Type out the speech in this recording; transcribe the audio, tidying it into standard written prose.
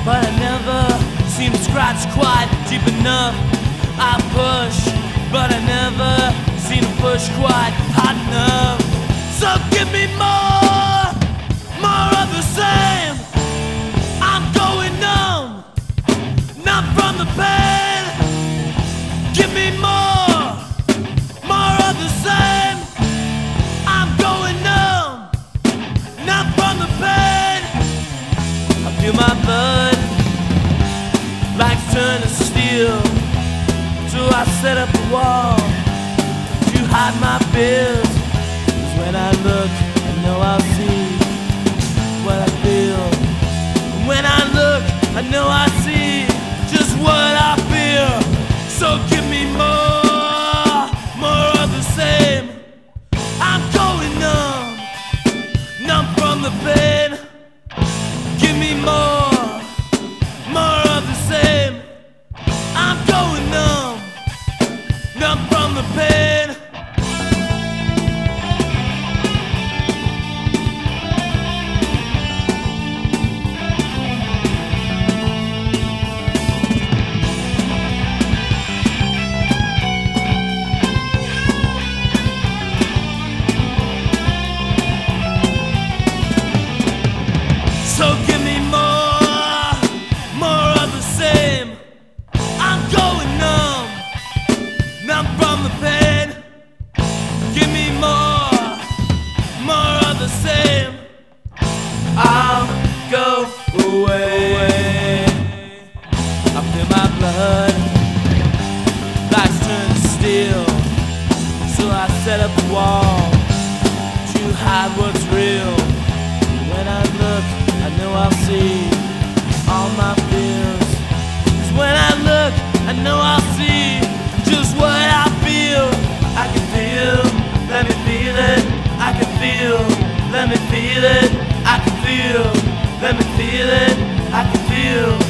but I never seem to scratch quite deep enough. I push, but I never seem to push quite hard enough. So give me more of the same. I'm going numb, not from the pain. Give me more of the same. I'm going numb, not from the pain. I feel my blood like turning to steel, so I set up a wall to hide my fears. 'Cause when I look, I know I'll see what I feel. When I look, I know I see just what I feel. So give me more of the same. I'm going numb from the pain. Give me more of the same. I'm going numb from the pain. So give me more of the same. I'm going numb from the pain. Give me more of the same. I'll go away. I feel my blood like turning to steel, so I set up a wall to hide what's real. When I look, I know I'll see all my fears. 'Cause when I look, I know I'll see just what I feel. I can feel, let me feel it. I can feel, let me feel it. I can feel, let me feel it. I can feel.